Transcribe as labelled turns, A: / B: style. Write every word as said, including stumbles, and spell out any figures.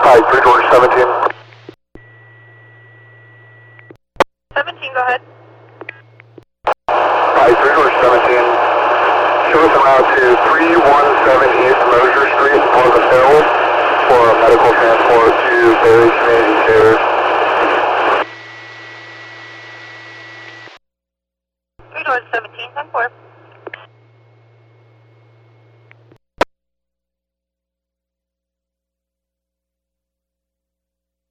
A: Hi, three George seventeen.
B: seventeen, go ahead.
A: Hi, three George seventeen. Show us around to three one seven East Mosier Street, Pleasant Hill, for medical transport to Berry Community Care.
B: three George seventeen, ten four.